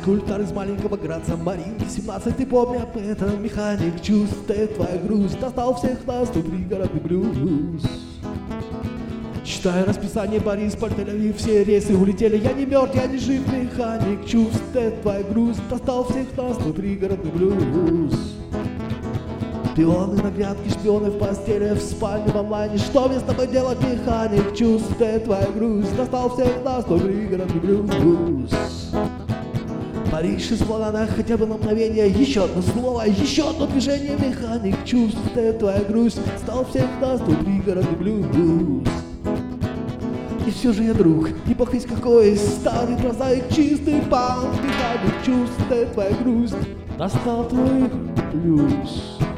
Скульптор из маленького Граца, Маринки 17, ты помни об этом. Механик чувств, ты твоя грусть, достал всех нас, тут пригородный блюз. Читая расписание, Борисполь, Тель-Авив, все рейсы улетели. Я не мертв, я не жив, механик чувств, ты твоя грусть, достал всех нас, тут пригородный блюз. Шпионы на грядке, шпионы в постели, в спальне, в онлайне. Что мне с тобой делать, механик чувств, ты твоя грусть, достал всех нас, тут пригородный блюз. Париж из Лондона хотя бы на мгновение. Еще одно слово, еще одно движение. Механик чувств, ты твоя грусть, стал всех нас, тут пригородный блюз. И все же я друг, не бог весь какой, старый прозаик, чистый панк. Механик чувств, ты твоя грусть, настал твой блюз.